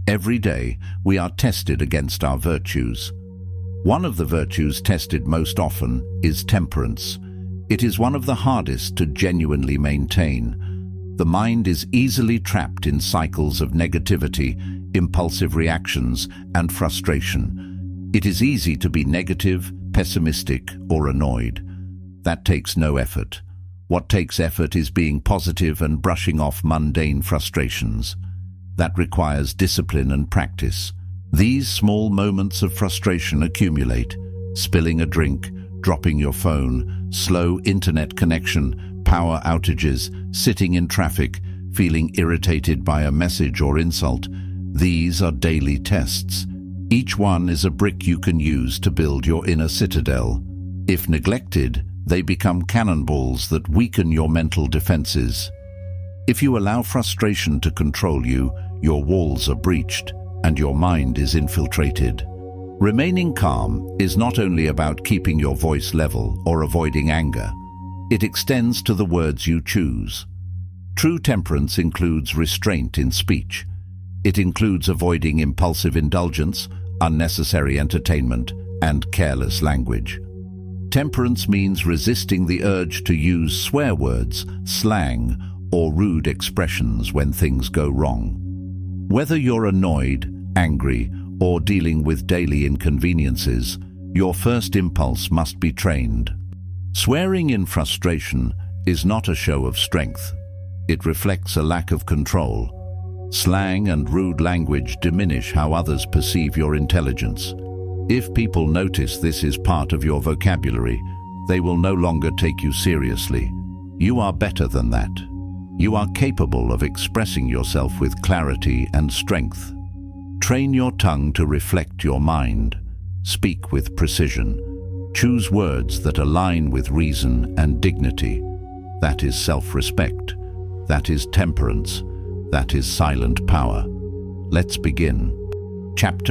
Every day, we are tested against our virtues. One of the virtues tested most often is temperance. It is one of the hardest to genuinely maintain. The mind is easily trapped in cycles of negativity, impulsive reactions, and frustration. It is easy to be negative, pessimistic, or annoyed. That takes no effort. What takes effort is being positive and brushing off mundane frustrations. That requires discipline and practice. These small moments of frustration accumulate. Spilling a drink, dropping your phone, slow internet connection, power outages, sitting in traffic, feeling irritated by a message or insult. These are daily tests. Each one is a brick you can use to build your inner citadel. If neglected, they become cannonballs that weaken your mental defenses. If you allow frustration to control you, your walls are breached and your mind is infiltrated. Remaining calm is not only about keeping your voice level or avoiding anger. It extends to the words you choose. True temperance includes restraint in speech. It includes avoiding impulsive indulgence, unnecessary entertainment, and careless language. Temperance means resisting the urge to use swear words, slang, or rude expressions when things go wrong. Whether you're annoyed, angry, or dealing with daily inconveniences, your first impulse must be trained. Swearing in frustration is not a show of strength. It reflects a lack of control. Slang and rude language diminish how others perceive your intelligence. If people notice this is part of your vocabulary, they will no longer take you seriously. You are better than that. You are capable of expressing yourself with clarity and strength. Train your tongue to reflect your mind. Speak with precision. Choose words that align with reason and dignity. That is self-respect. That is temperance. That is silent power. Let's begin. Chapter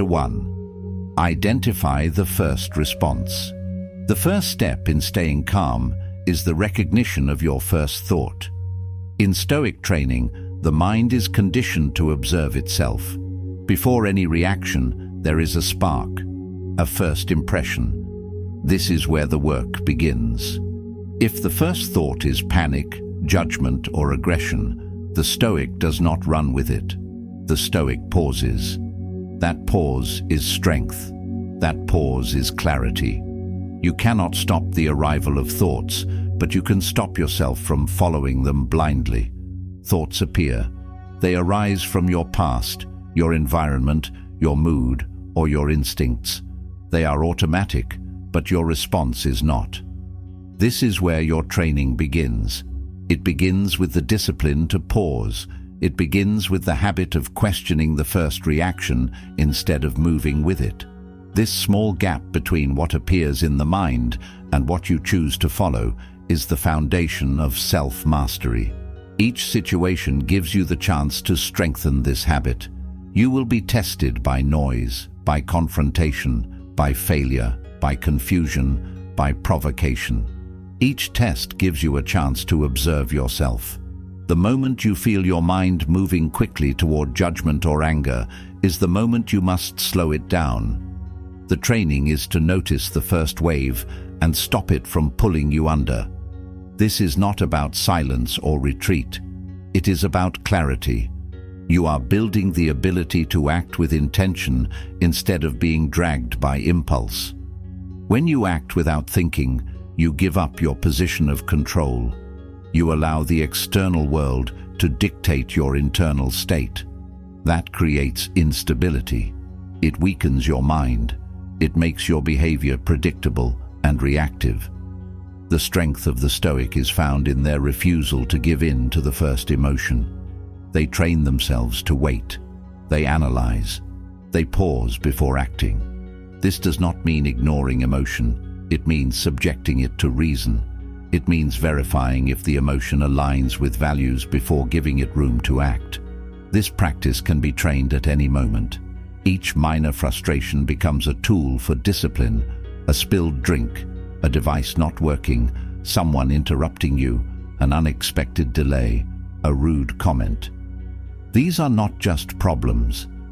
1. Identify the first response. The first step in staying calm is the recognition of your first thought. In Stoic training, the mind is conditioned to observe itself. Before any reaction, there is a spark, a first impression. This is where the work begins. If the first thought is panic, judgment, or aggression, the Stoic does not run with it. The Stoic pauses. That pause is strength. That pause is clarity. You cannot stop the arrival of thoughts, but you can stop yourself from following them blindly. Thoughts appear. They arise from your past, your environment, your mood, or your instincts. They are automatic, but your response is not. This is where your training begins. It begins with the discipline to pause. It begins with the habit of questioning the first reaction instead of moving with it. This small gap between what appears in the mind and what you choose to follow is the foundation of self-mastery. Each situation gives you the chance to strengthen this habit. You will be tested by noise, by confrontation, by failure, by confusion, by provocation. Each test gives you a chance to observe yourself. The moment you feel your mind moving quickly toward judgment or anger is the moment you must slow it down. The training is to notice the first wave and stop it from pulling you under. This is not about silence or retreat. It is about clarity. You are building the ability to act with intention instead of being dragged by impulse. When you act without thinking, you give up your position of control. You allow the external world to dictate your internal state. That creates instability. It weakens your mind. It makes your behavior predictable and reactive. The strength of the Stoic is found in their refusal to give in to the first emotion. They train themselves to wait. They analyze. They pause before acting. This does not mean ignoring emotion. It means subjecting it to reason. It means verifying if the emotion aligns with values before giving it room to act. This practice can be trained at any moment. Each minor frustration becomes a tool for discipline. A spilled drink, a device not working, someone interrupting you, an unexpected delay, a rude comment. These are not just problems.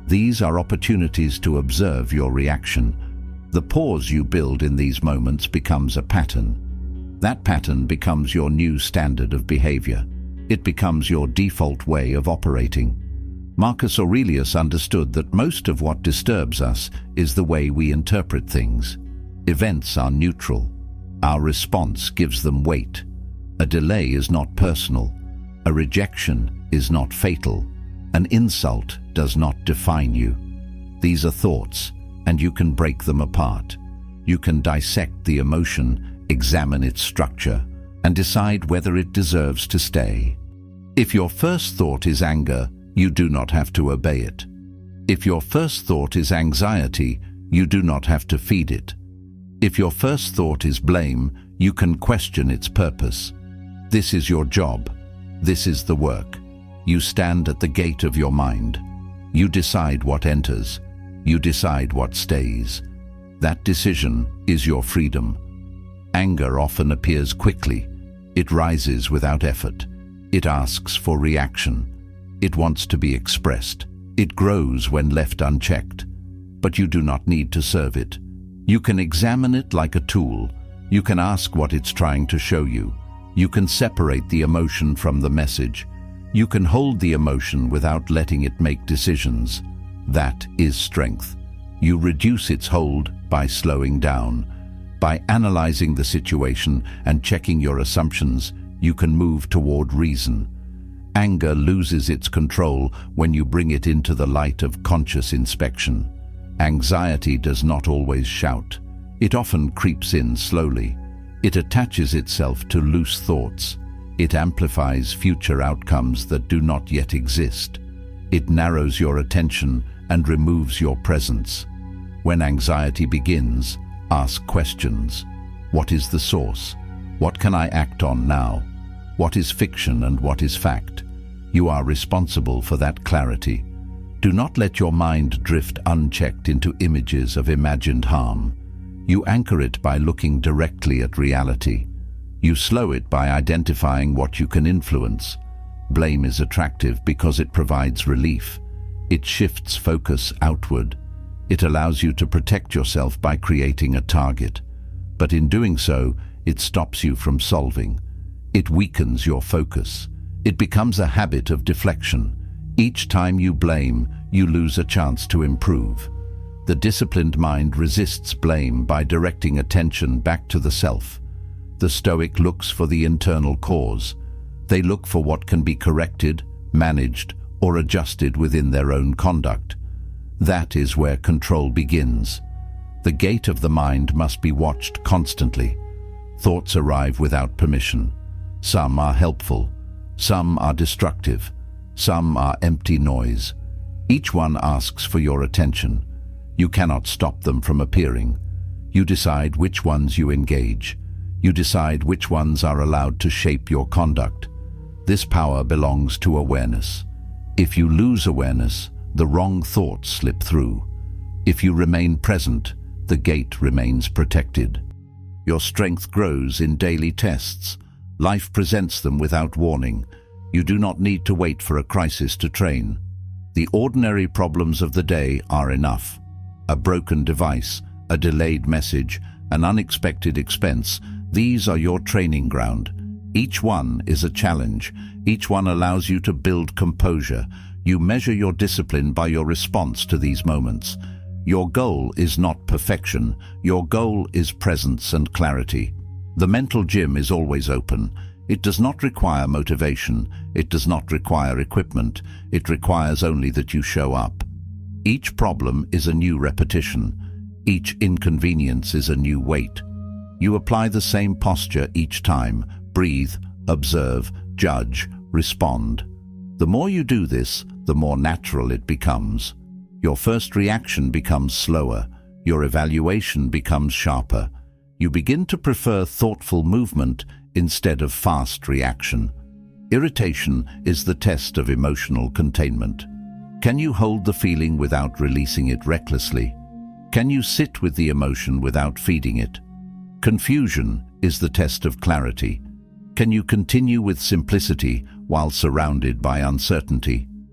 These are opportunities to observe your reaction. The pause you build in these moments becomes a pattern. That pattern becomes your new standard of behavior. It becomes your default way of operating. Marcus Aurelius understood that most of what disturbs us is the way we interpret things. Events are neutral. Our response gives them weight. A delay is not personal. A rejection is not fatal. An insult does not define you. These are thoughts, and you can break them apart. You can dissect the emotion, examine its structure, and decide whether it deserves to stay. If your first thought is anger, you do not have to obey it. If your first thought is anxiety, you do not have to feed it. If your first thought is blame, you can question its purpose. This is your job. This is the work. You stand at the gate of your mind. You decide what enters. You decide what stays. That decision is your freedom. Anger often appears quickly. It rises without effort. It asks for reaction. It wants to be expressed. It grows when left unchecked. But you do not need to serve it. You can examine it like a tool. You can ask what it's trying to show you. You can separate the emotion from the message. You can hold the emotion without letting it make decisions. That is strength. You reduce its hold by slowing down. By analyzing the situation and checking your assumptions, you can move toward reason. Anger loses its control when you bring it into the light of conscious inspection. Anxiety does not always shout. It often creeps in slowly. It attaches itself to loose thoughts. It amplifies future outcomes that do not yet exist. It narrows your attention and removes your presence. When anxiety begins, ask questions. What is the source? What can I act on now? What is fiction and what is fact? You are responsible for that clarity. Do not let your mind drift unchecked into images of imagined harm. You anchor it by looking directly at reality. You slow it by identifying what you can influence. Blame is attractive because it provides relief. It shifts focus outward. It allows you to protect yourself by creating a target. But in doing so, it stops you from solving. It weakens your focus. It becomes a habit of deflection. Each time you blame, you lose a chance to improve. The disciplined mind resists blame by directing attention back to the self. The Stoic looks for the internal cause. They look for what can be corrected, managed, or adjusted within their own conduct. That is where control begins. The gate of the mind must be watched constantly. Thoughts arrive without permission. Some are helpful. Some are destructive. Some are empty noise. Each one asks for your attention. You cannot stop them from appearing. You decide which ones you engage. You decide which ones are allowed to shape your conduct. This power belongs to awareness. If you lose awareness, the wrong thoughts slip through. If you remain present, the gate remains protected. Your strength grows in daily tests. Life presents them without warning. You do not need to wait for a crisis to train. The ordinary problems of the day are enough. A broken device, a delayed message, an unexpected expense, these are your training ground. Each one is a challenge. Each one allows you to build composure. You measure your discipline by your response to these moments. Your goal is not perfection. Your goal is presence and clarity. The mental gym is always open. It does not require motivation. It does not require equipment. It requires only that you show up. Each problem is a new repetition. Each inconvenience is a new weight. You apply the same posture each time. Breathe, observe, judge, respond. The more you do this, the more natural it becomes. Your first reaction becomes slower. Your evaluation becomes sharper. You begin to prefer thoughtful movement instead of fast reaction. Irritation is the test of emotional containment. Can you hold the feeling without releasing it recklessly? Can you sit with the emotion without feeding it? Confusion is the test of clarity. Can you continue with simplicity while surrounded by uncertainty?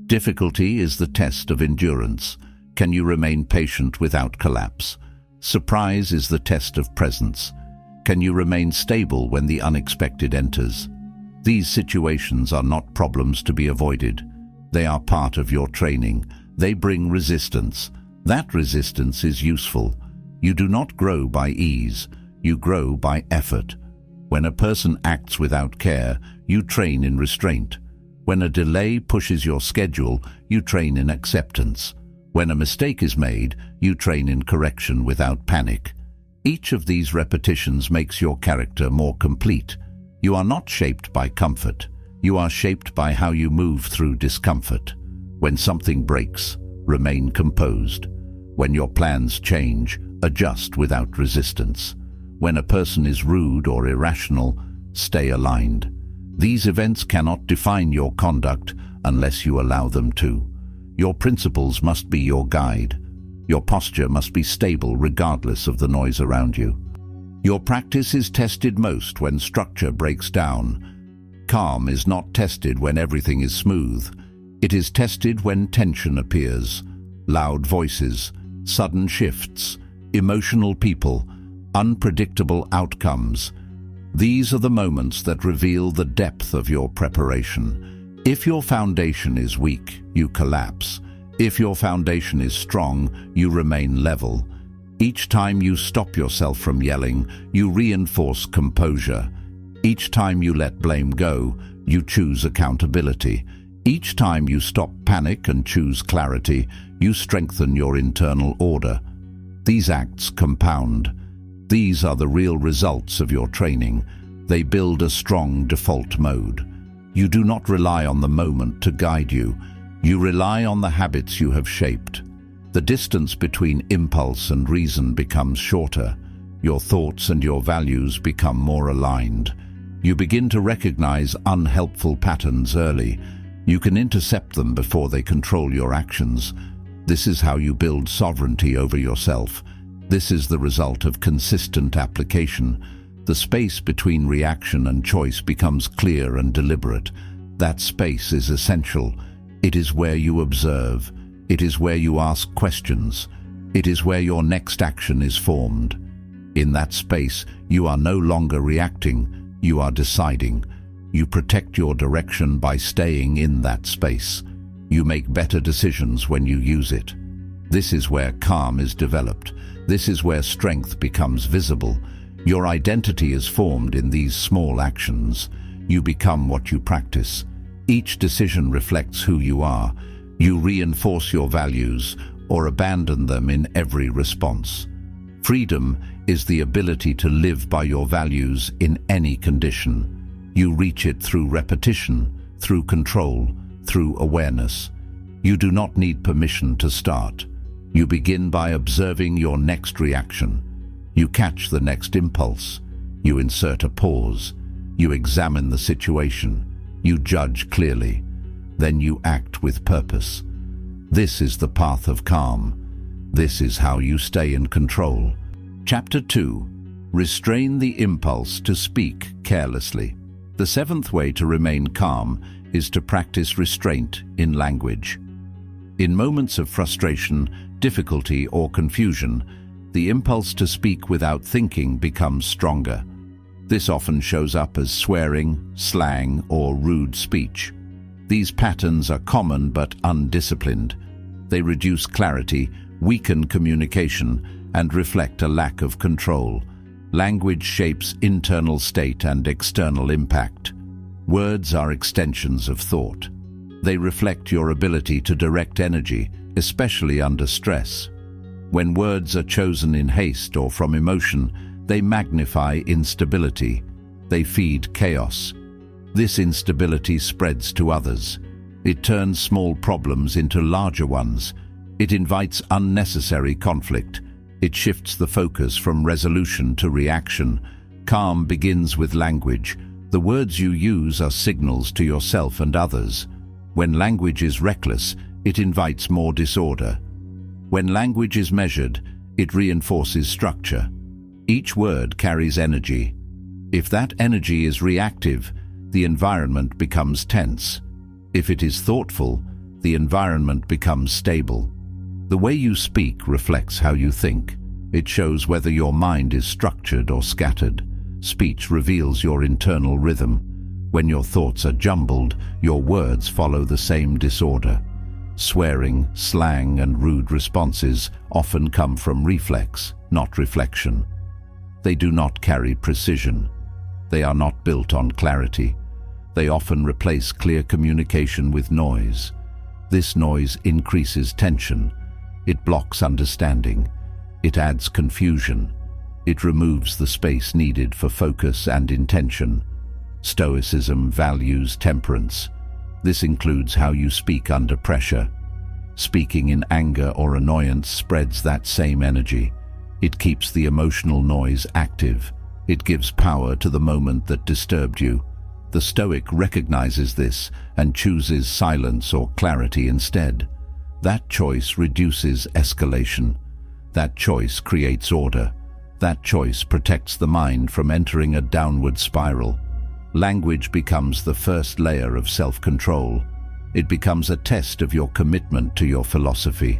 Difficulty is the test of endurance. Can you remain patient without collapse? Surprise is the test of presence. Can you remain stable when the unexpected enters? These situations are not problems to be avoided. They are part of your training. They bring resistance. That resistance is useful. You do not grow by ease. You grow by effort. When a person acts without care, you train in restraint. When a delay pushes your schedule, you train in acceptance. When a mistake is made, you train in correction without panic. Each of these repetitions makes your character more complete. You are not shaped by comfort. You are shaped by how you move through discomfort. When something breaks, remain composed. When your plans change, adjust without resistance. When a person is rude or irrational, stay aligned. These events cannot define your conduct unless you allow them to. Your principles must be your guide. Your posture must be stable regardless of the noise around you. Your practice is tested most when structure breaks down. Calm is not tested when everything is smooth. It is tested when tension appears. Loud voices, sudden shifts, emotional people, unpredictable outcomes. These are the moments that reveal the depth of your preparation. If your foundation is weak, you collapse. If your foundation is strong, you remain level. Each time you stop yourself from yelling, you reinforce composure. Each time you let blame go, you choose accountability. Each time you stop panic and choose clarity, you strengthen your internal order. These acts compound. These are the real results of your training. They build a strong default mode. You do not rely on the moment to guide you. You rely on the habits you have shaped. The distance between impulse and reason becomes shorter. Your thoughts and your values become more aligned. You begin to recognize unhelpful patterns early. You can intercept them before they control your actions. This is how you build sovereignty over yourself. This is the result of consistent application. The space between reaction and choice becomes clear and deliberate. That space is essential. It is where you observe. It is where you ask questions. It is where your next action is formed. In that space, you are no longer reacting. You are deciding. You protect your direction by staying in that space. You make better decisions when you use it. This is where calm is developed. This is where strength becomes visible. Your identity is formed in these small actions. You become what you practice. Each decision reflects who you are. You reinforce your values or abandon them in every response. Freedom is the ability to live by your values in any condition. You reach it through repetition, through control, through awareness. You do not need permission to start. You begin by observing your next reaction. You catch the next impulse. You insert a pause. You examine the situation. You judge clearly. Then you act with purpose. This is the path of calm. This is how you stay in control. Chapter 2. Restrain the impulse to speak carelessly. The seventh way to remain calm is to practice restraint in language. In moments of frustration, difficulty, or confusion, the impulse to speak without thinking becomes stronger. This often shows up as swearing, slang, or rude speech. These patterns are common but undisciplined. They reduce clarity, weaken communication, and reflect a lack of control. Language shapes internal state and external impact. Words are extensions of thought. They reflect your ability to direct energy, especially under stress. When words are chosen in haste or from emotion, they magnify instability. They feed chaos. This instability spreads to others. It turns small problems into larger ones. It invites unnecessary conflict. It shifts the focus from resolution to reaction. Calm begins with language. The words you use are signals to yourself and others. When language is reckless, it invites more disorder. When language is measured, it reinforces structure. Each word carries energy. If that energy is reactive, the environment becomes tense. If it is thoughtful, the environment becomes stable. The way you speak reflects how you think. It shows whether your mind is structured or scattered. Speech reveals your internal rhythm. When your thoughts are jumbled, your words follow the same disorder. Swearing, slang, and rude responses often come from reflex, not reflection. They do not carry precision. They are not built on clarity. They often replace clear communication with noise. This noise increases tension. It blocks understanding. It adds confusion. It removes the space needed for focus and intention. Stoicism values temperance. This includes how you speak under pressure. Speaking in anger or annoyance spreads that same energy. It keeps the emotional noise active. It gives power to the moment that disturbed you. The Stoic recognizes this and chooses silence or clarity instead. That choice reduces escalation. That choice creates order. That choice protects the mind from entering a downward spiral. Language becomes the first layer of self-control. It becomes a test of your commitment to your philosophy.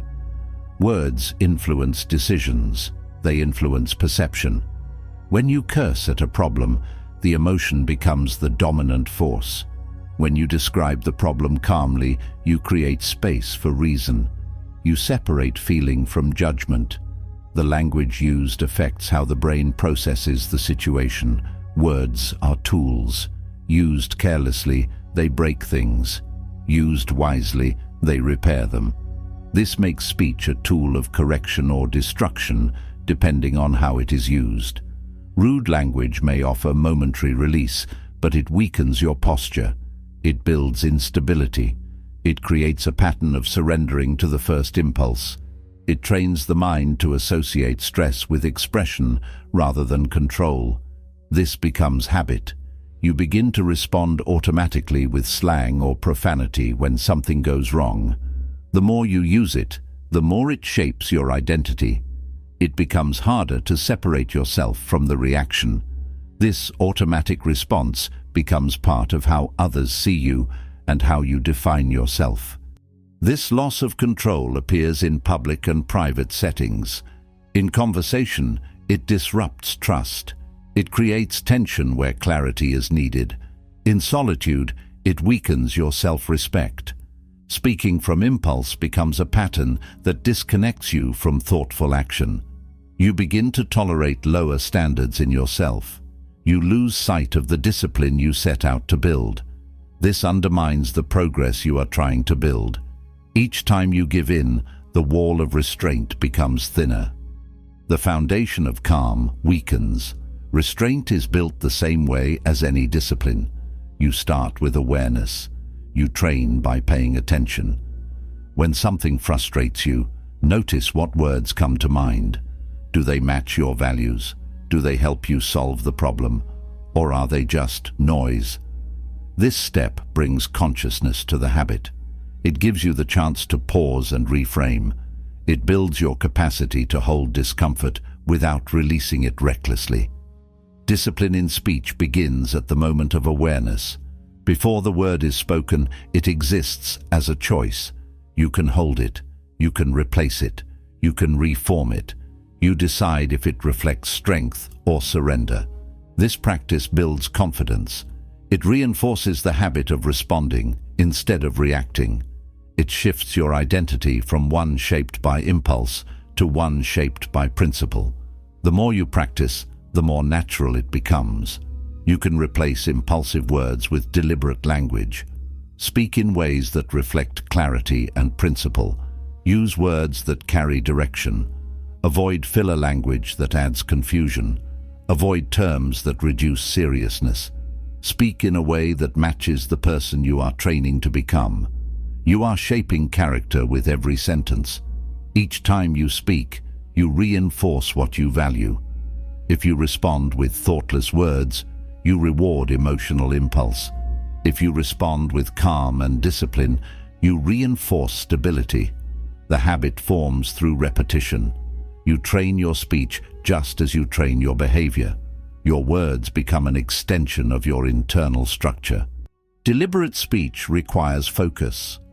Words influence decisions. They influence perception. When you curse at a problem, the emotion becomes the dominant force. When you describe the problem calmly, you create space for reason. You separate feeling from judgment. The language used affects how the brain processes the situation. Words are tools. Used carelessly, they break things. Used wisely, they repair them. This makes speech a tool of correction or destruction, depending on how it is used. Rude language may offer momentary release, but it weakens your posture. It builds instability. It creates a pattern of surrendering to the first impulse. It trains the mind to associate stress with expression rather than control. This becomes habit. You begin to respond automatically with slang or profanity when something goes wrong. The more you use it, the more it shapes your identity. It becomes harder to separate yourself from the reaction. This automatic response becomes part of how others see you and how you define yourself. This loss of control appears in public and private settings. In conversation, it disrupts trust. It creates tension where clarity is needed. In solitude, it weakens your self-respect. Speaking from impulse becomes a pattern that disconnects you from thoughtful action. You begin to tolerate lower standards in yourself. You lose sight of the discipline you set out to build. This undermines the progress you are trying to build. Each time you give in, the wall of restraint becomes thinner. The foundation of calm weakens. Restraint is built the same way as any discipline. You start with awareness. You train by paying attention. When something frustrates you, notice what words come to mind. Do they match your values? Do they help you solve the problem? Or are they just noise? This step brings consciousness to the habit. It gives you the chance to pause and reframe. It builds your capacity to hold discomfort without releasing it recklessly. Discipline in speech begins at the moment of awareness. Before the word is spoken, it exists as a choice. You can hold it. You can replace it. You can reform it. You decide if it reflects strength or surrender. This practice builds confidence. It reinforces the habit of responding instead of reacting. It shifts your identity from one shaped by impulse to one shaped by principle. The more you practice, the more natural it becomes. You can replace impulsive words with deliberate language. Speak in ways that reflect clarity and principle. Use words that carry direction. Avoid filler language that adds confusion. Avoid terms that reduce seriousness. Speak in a way that matches the person you are training to become. You are shaping character with every sentence. Each time you speak, you reinforce what you value. If you respond with thoughtless words, you reward emotional impulse. If you respond with calm and discipline, you reinforce stability. The habit forms through repetition. You train your speech just as you train your behavior. Your words become an extension of your internal structure. Deliberate speech requires focus.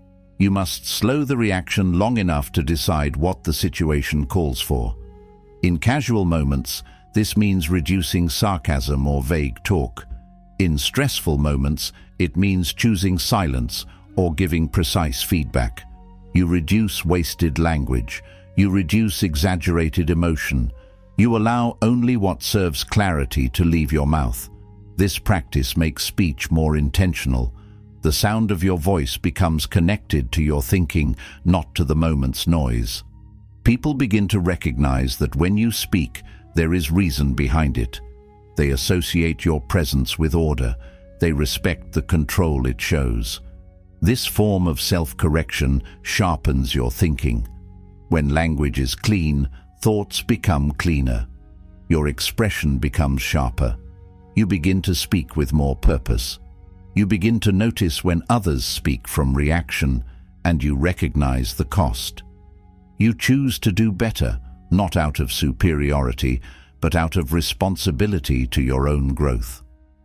You must slow the reaction long enough to decide what the situation calls for. In casual moments, this means reducing sarcasm or vague talk. In stressful moments, it means choosing silence or giving precise feedback. You reduce wasted language. You reduce exaggerated emotion. You allow only what serves clarity to leave your mouth. This practice makes speech more intentional. The sound of your voice becomes connected to your thinking, not to the moment's noise. People begin to recognize that when you speak, there is reason behind it. They associate your presence with order. They respect the control it shows. This form of self-correction sharpens your thinking. When language is clean, thoughts become cleaner. Your expression becomes sharper. You begin to speak with more purpose. You begin to notice when others speak from reaction, and you recognize the cost. You choose to do better, not out of superiority, but out of responsibility to your own growth.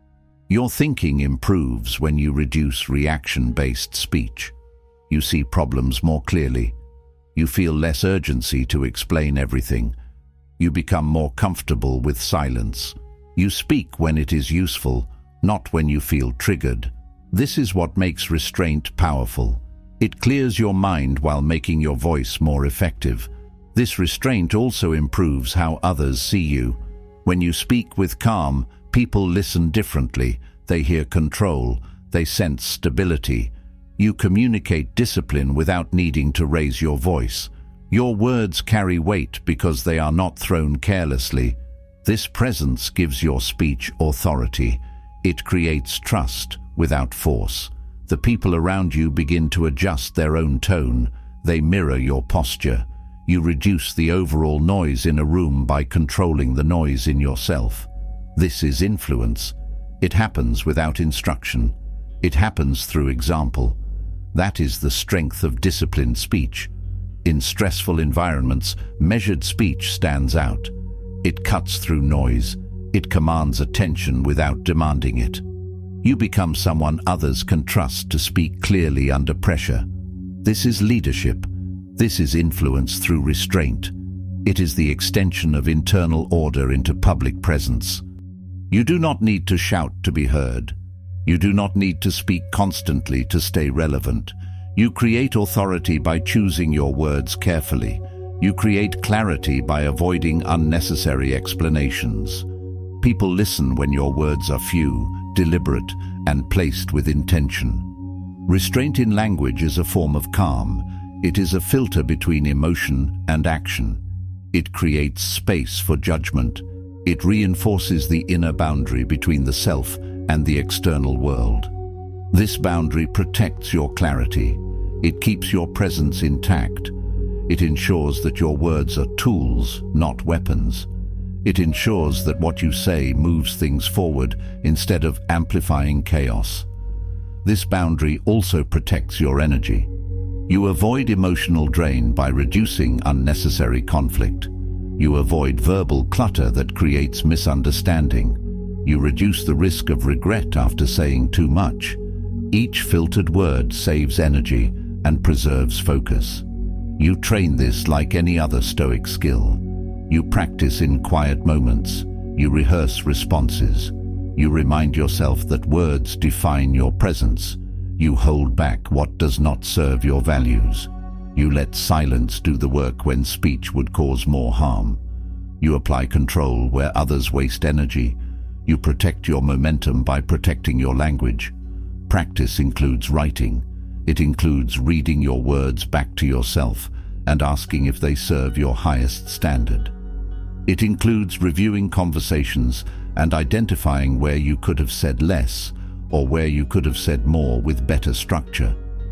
Your thinking improves when you reduce reaction-based speech. You see problems more clearly. You feel less urgency to explain everything. You become more comfortable with silence. You speak when it is useful, not when you feel triggered. This is what makes restraint powerful. It clears your mind while making your voice more effective. This restraint also improves how others see you. When you speak with calm, people listen differently. They hear control. They sense stability. You communicate discipline without needing to raise your voice. Your words carry weight because they are not thrown carelessly. This presence gives your speech authority. It creates trust without force. The people around you begin to adjust their own tone. They mirror your posture. You reduce the overall noise in a room by controlling the noise in yourself. This is influence. It happens without instruction. It happens through example. That is the strength of disciplined speech. In stressful environments, measured speech stands out. It cuts through noise. It commands attention without demanding it. You become someone others can trust to speak clearly under pressure. This is leadership. This is influence through restraint. It is the extension of internal order into public presence. You do not need to shout to be heard. You do not need to speak constantly to stay relevant. You create authority by choosing your words carefully. You create clarity by avoiding unnecessary explanations. People listen when your words are few, deliberate, and placed with intention. Restraint in language is a form of calm. It is a filter between emotion and action. It creates space for judgment. It reinforces the inner boundary between the self and the external world. This boundary protects your clarity. It keeps your presence intact. It ensures that your words are tools, not weapons. It ensures that what you say moves things forward instead of amplifying chaos. This boundary also protects your energy. You avoid emotional drain by reducing unnecessary conflict. You avoid verbal clutter that creates misunderstanding. You reduce the risk of regret after saying too much. Each filtered word saves energy and preserves focus. You train this like any other Stoic skill. You practice in quiet moments. You rehearse responses. You remind yourself that words define your presence. You hold back what does not serve your values. You let silence do the work when speech would cause more harm. You apply control where others waste energy. You protect your momentum by protecting your language. Practice includes writing. It includes reading your words back to yourself and asking if they serve your highest standard. It includes reviewing conversations and identifying where you could have said less or where you could have said more with better structure.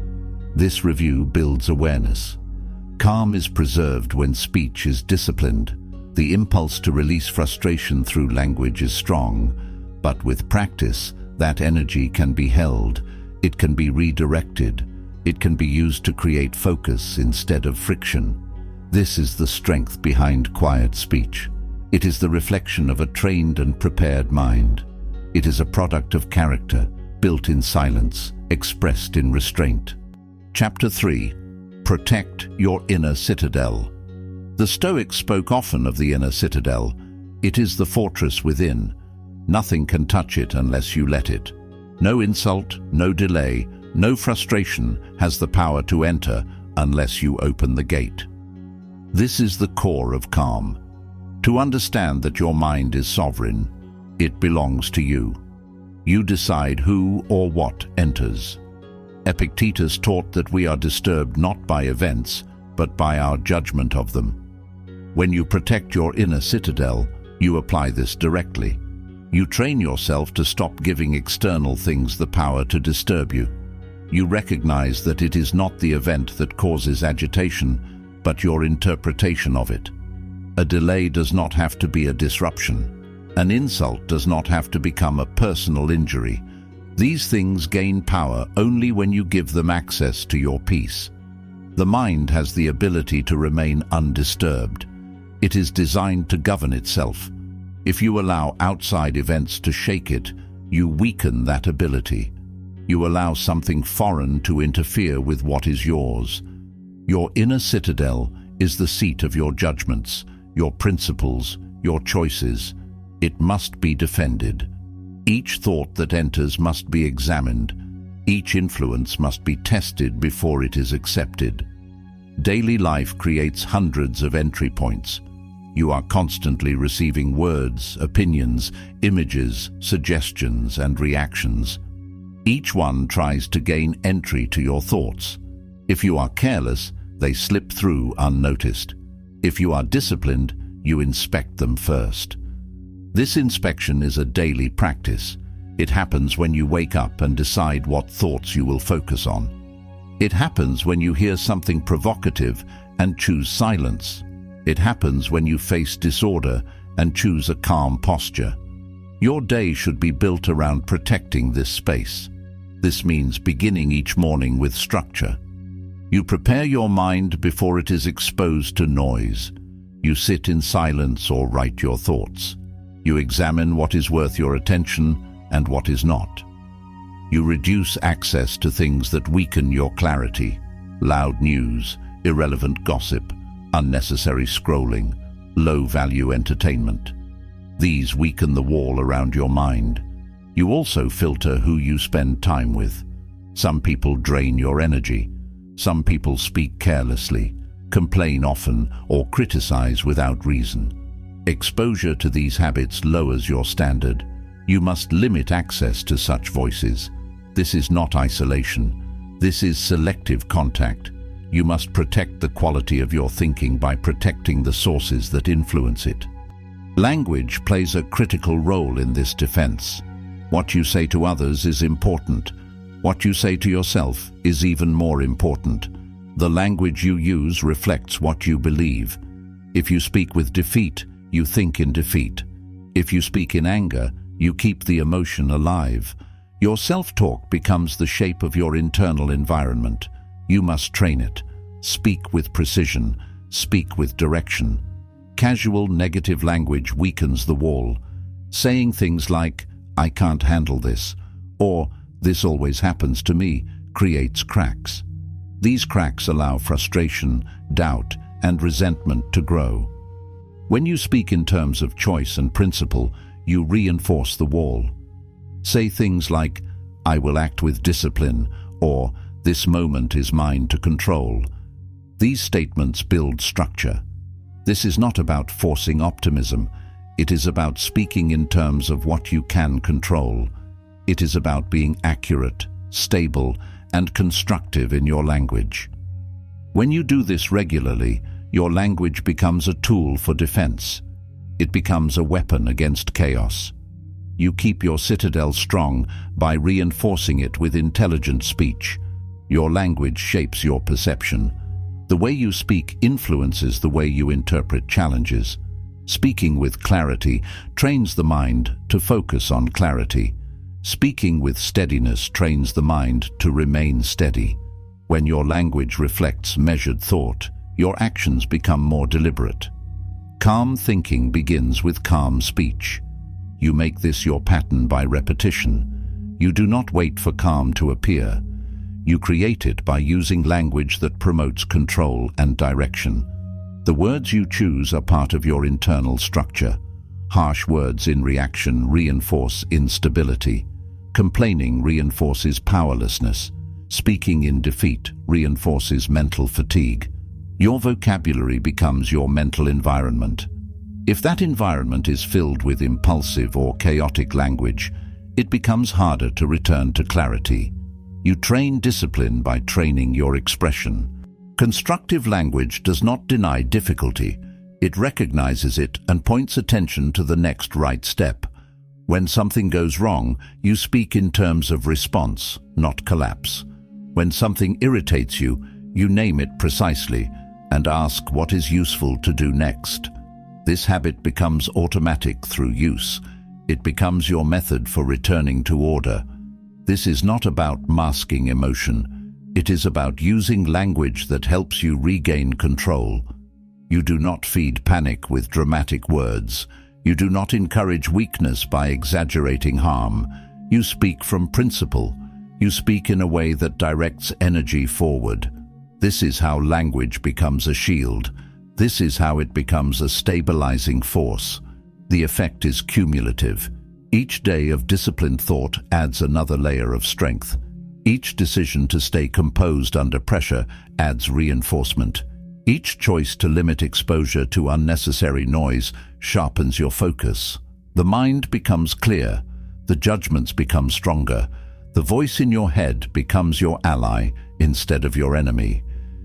This review builds awareness. Calm is preserved when speech is disciplined. The impulse to release frustration through language is strong, but with practice, that energy can be held. It can be redirected. It can be used to create focus instead of friction. This is the strength behind quiet speech. It is the reflection of a trained and prepared mind. It is a product of character, built in silence, expressed in restraint. Chapter 3. Protect your inner citadel. The Stoics spoke often of the inner citadel. It is the fortress within. Nothing can touch it unless you let it. No insult, no delay, no frustration has the power to enter unless you open the gate. This is the core of calm. To understand that your mind is sovereign, it belongs to you. You decide who or what enters. Epictetus taught that we are disturbed not by events, but by our judgment of them. When you protect your inner citadel, you apply this directly. You train yourself to stop giving external things the power to disturb you. You recognize that it is not the event that causes agitation, but your interpretation of it. A delay does not have to be a disruption. An insult does not have to become a personal injury. These things gain power only when you give them access to your peace. The mind has the ability to remain undisturbed. It is designed to govern itself. If you allow outside events to shake it, you weaken that ability. You allow something foreign to interfere with what is yours. Your inner citadel is the seat of your judgments, your principles, your choices. It must be defended. Each thought that enters must be examined. Each influence must be tested before it is accepted. Daily life creates hundreds of entry points. You are constantly receiving words, opinions, images, suggestions, and reactions. Each one tries to gain entry to your thoughts. If you are careless, they slip through unnoticed. If you are disciplined, you inspect them first. This inspection is a daily practice. It happens when you wake up and decide what thoughts you will focus on. It happens when you hear something provocative and choose silence. It happens when you face disorder and choose a calm posture. Your day should be built around protecting this space. This means beginning each morning with structure. You prepare your mind before it is exposed to noise. You sit in silence or write your thoughts. You examine what is worth your attention and what is not. You reduce access to things that weaken your clarity: loud news, irrelevant gossip, unnecessary scrolling, low-value entertainment. These weaken the wall around your mind. You also filter who you spend time with. Some people drain your energy. Some people speak carelessly, complain often, or criticize without reason. Exposure to these habits lowers your standard. You must limit access to such voices. This is not isolation. This is selective contact. You must protect the quality of your thinking by protecting the sources that influence it. Language plays a critical role in this defense. What you say to others is important. What you say to yourself is even more important. The language you use reflects what you believe. If you speak with defeat, you think in defeat. If you speak in anger, you keep the emotion alive. Your self-talk becomes the shape of your internal environment. You must train it. Speak with precision. Speak with direction. Casual negative language weakens the wall. Saying things like, "I can't handle this," or "this always happens to me," creates cracks. These cracks allow frustration, doubt, and resentment to grow. When you speak in terms of choice and principle, you reinforce the wall. Say things like, "I will act with discipline," or "This moment is mine to control." These statements build structure. This is not about forcing optimism. It is about speaking in terms of what you can control. It is about being accurate, stable, and constructive in your language. When you do this regularly, your language becomes a tool for defense. It becomes a weapon against chaos. You keep your citadel strong by reinforcing it with intelligent speech. Your language shapes your perception. The way you speak influences the way you interpret challenges. Speaking with clarity trains the mind to focus on clarity. Speaking with steadiness trains the mind to remain steady. When your language reflects measured thought, your actions become more deliberate. Calm thinking begins with calm speech. You make this your pattern by repetition. You do not wait for calm to appear. You create it by using language that promotes control and direction. The words you choose are part of your internal structure. Harsh words in reaction reinforce instability. Complaining reinforces powerlessness. Speaking in defeat reinforces mental fatigue. Your vocabulary becomes your mental environment. If that environment is filled with impulsive or chaotic language, it becomes harder to return to clarity. You train discipline by training your expression. Constructive language does not deny difficulty. It recognizes it and points attention to the next right step. When something goes wrong, you speak in terms of response, not collapse. When something irritates you, you name it precisely and ask what is useful to do next. This habit becomes automatic through use. It becomes your method for returning to order. This is not about masking emotion. It is about using language that helps you regain control. You do not feed panic with dramatic words. You do not encourage weakness by exaggerating harm. You speak from principle. You speak in a way that directs energy forward. This is how language becomes a shield. This is how it becomes a stabilizing force. The effect is cumulative. Each day of disciplined thought adds another layer of strength. Each decision to stay composed under pressure adds reinforcement. Each choice to limit exposure to unnecessary noise sharpens your focus. The mind becomes clear. The judgments become stronger. The voice in your head becomes your ally instead of your enemy.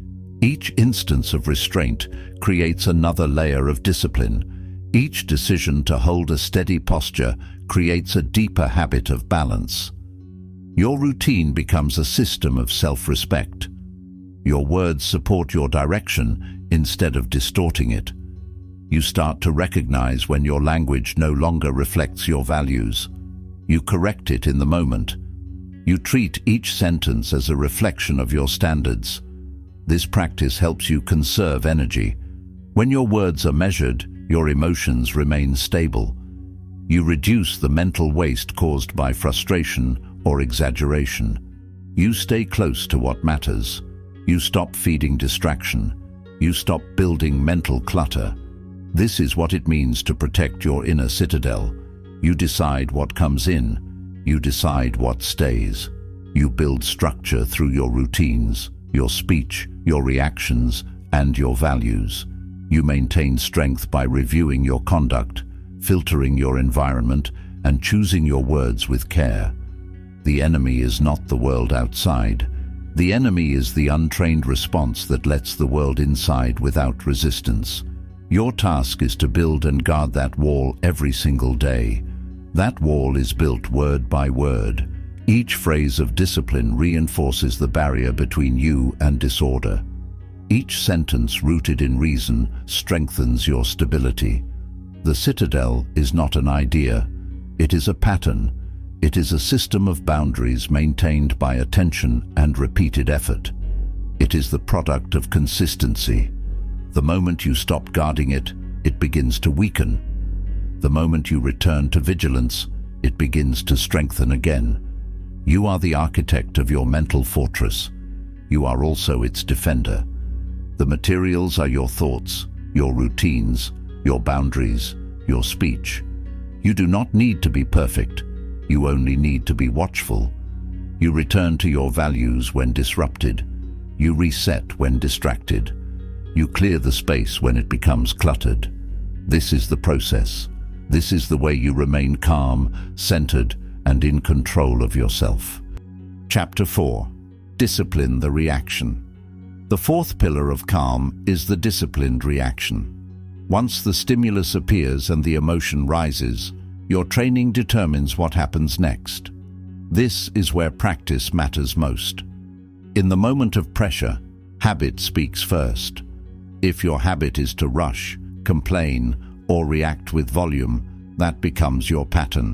Each instance of restraint creates another layer of discipline. Each decision to hold a steady posture creates a deeper habit of balance. Your routine becomes a system of self-respect. Your words support your direction instead of distorting it. You start to recognize when your language no longer reflects your values. You correct it in the moment. You treat each sentence as a reflection of your standards. This practice helps you conserve energy. When your words are measured, your emotions remain stable. You reduce the mental waste caused by frustration or exaggeration. You stay close to what matters. You stop feeding distraction. You stop building mental clutter. This is what it means to protect your inner citadel. You decide what comes in. You decide what stays. You build structure through your routines, your speech, your reactions, and your values. You maintain strength by reviewing your conduct, filtering your environment, and choosing your words with care. The enemy is not the world outside. The enemy is the untrained response that lets the world inside without resistance. Your task is to build and guard that wall every single day. That wall is built word by word. Each phrase of discipline reinforces the barrier between you and disorder. Each sentence rooted in reason strengthens your stability. The citadel is not an idea. It is a pattern. It is a system of boundaries maintained by attention and repeated effort. It is the product of consistency. The moment you stop guarding it, it begins to weaken. The moment you return to vigilance, it begins to strengthen again. You are the architect of your mental fortress. You are also its defender. The materials are your thoughts, your routines, your boundaries, your speech. You do not need to be perfect. You only need to be watchful. You return to your values when disrupted. You reset when distracted. You clear the space when it becomes cluttered. This is the process. This is the way you remain calm, centered, and in control of yourself. Chapter 4. Discipline the reaction. The fourth pillar of calm is the disciplined reaction. Once the stimulus appears and the emotion rises, your training determines what happens next. This is where practice matters most. In the moment of pressure, habit speaks first. If your habit is to rush, complain, or react with volume, that becomes your pattern.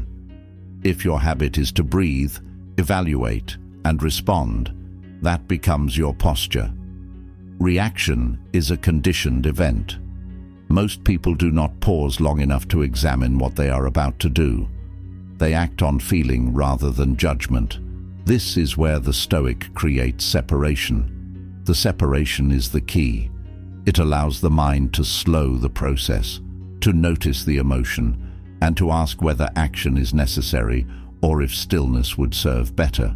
If your habit is to breathe, evaluate, and respond, that becomes your posture. Reaction is a conditioned event. Most people do not pause long enough to examine what they are about to do. They act on feeling rather than judgment. This is where the Stoic creates separation. The separation is the key. It allows the mind to slow the process, to notice the emotion, and to ask whether action is necessary or if stillness would serve better.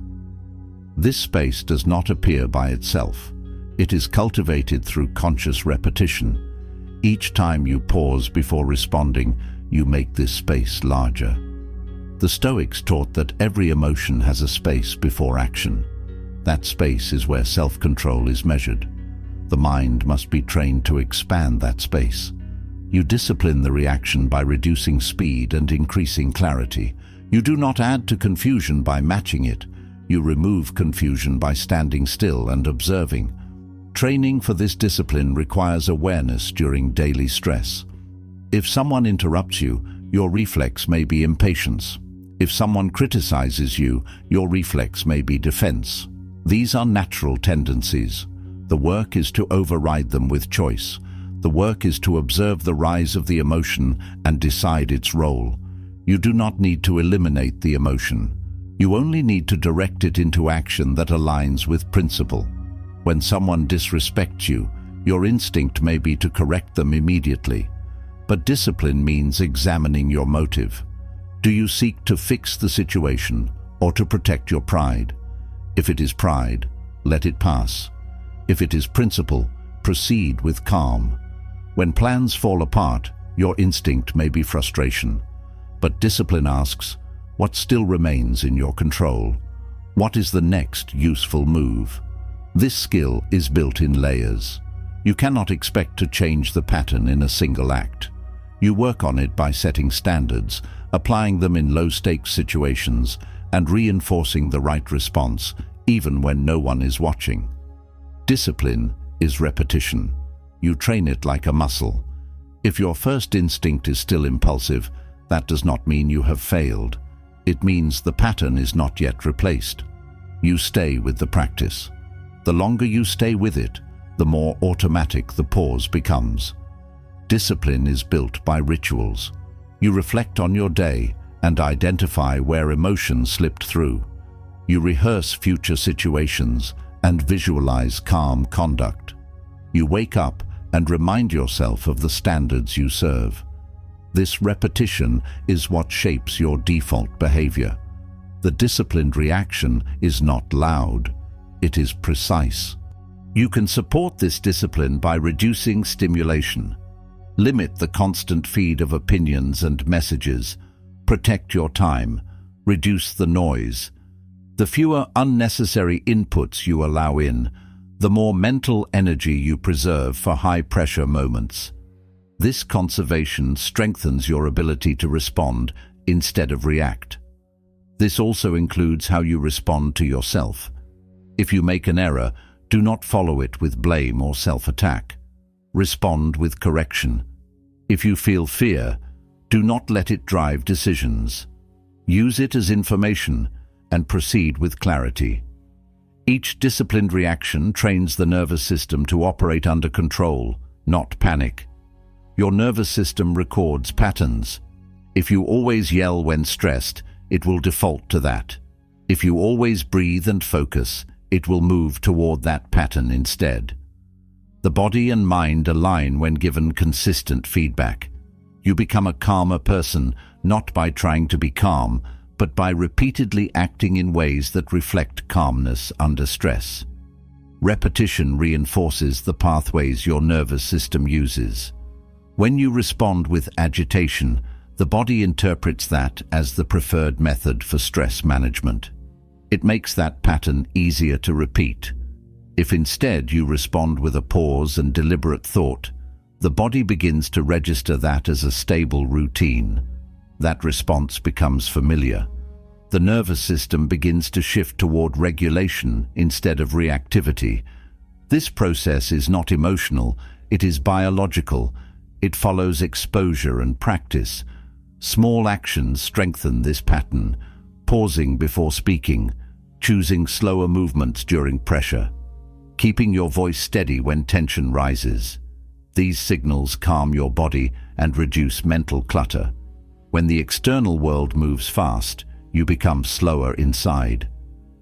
This space does not appear by itself. It is cultivated through conscious repetition. Each time you pause before responding, you make this space larger. The Stoics taught that every emotion has a space before action. That space is where self-control is measured. The mind must be trained to expand that space. You discipline the reaction by reducing speed and increasing clarity. You do not add to confusion by matching it. You remove confusion by standing still and observing. Training for this discipline requires awareness during daily stress. If someone interrupts you, your reflex may be impatience. If someone criticizes you, your reflex may be defense. These are natural tendencies. The work is to override them with choice. The work is to observe the rise of the emotion and decide its role. You do not need to eliminate the emotion. You only need to direct it into action that aligns with principle. When someone disrespects you, your instinct may be to correct them immediately. But discipline means examining your motive. Do you seek to fix the situation or to protect your pride? If it is pride, let it pass. If it is principle, proceed with calm. When plans fall apart, your instinct may be frustration. But discipline asks, what still remains in your control? What is the next useful move? This skill is built in layers. You cannot expect to change the pattern in a single act. You work on it by setting standards, applying them in low-stakes situations, and reinforcing the right response, even when no one is watching. Discipline is repetition. You train it like a muscle. If your first instinct is still impulsive, that does not mean you have failed. It means the pattern is not yet replaced. You stay with the practice. The longer you stay with it, the more automatic the pause becomes. Discipline is built by rituals. You reflect on your day and identify where emotion slipped through. You rehearse future situations and visualize calm conduct. You wake up and remind yourself of the standards you serve. This repetition is what shapes your default behavior. The disciplined reaction is not loud. It is precise. You can support this discipline by reducing stimulation. Limit the constant feed of opinions and messages. Protect your time. Reduce the noise. The fewer unnecessary inputs you allow in, the more mental energy you preserve for high-pressure moments. This conservation strengthens your ability to respond instead of react. This also includes how you respond to yourself. If you make an error, do not follow it with blame or self-attack. Respond with correction. If you feel fear, do not let it drive decisions. Use it as information and proceed with clarity. Each disciplined reaction trains the nervous system to operate under control, not panic. Your nervous system records patterns. If you always yell when stressed, it will default to that. If you always breathe and focus, it will move toward that pattern instead. The body and mind align when given consistent feedback. You become a calmer person, not by trying to be calm, but by repeatedly acting in ways that reflect calmness under stress. Repetition reinforces the pathways your nervous system uses. When you respond with agitation, the body interprets that as the preferred method for stress management. It makes that pattern easier to repeat. If instead you respond with a pause and deliberate thought, the body begins to register that as a stable routine. That response becomes familiar. The nervous system begins to shift toward regulation instead of reactivity. This process is not emotional, it is biological. It follows exposure and practice. Small actions strengthen this pattern, pausing before speaking, choosing slower movements during pressure, keeping your voice steady when tension rises. These signals calm your body and reduce mental clutter. When the external world moves fast, you become slower inside.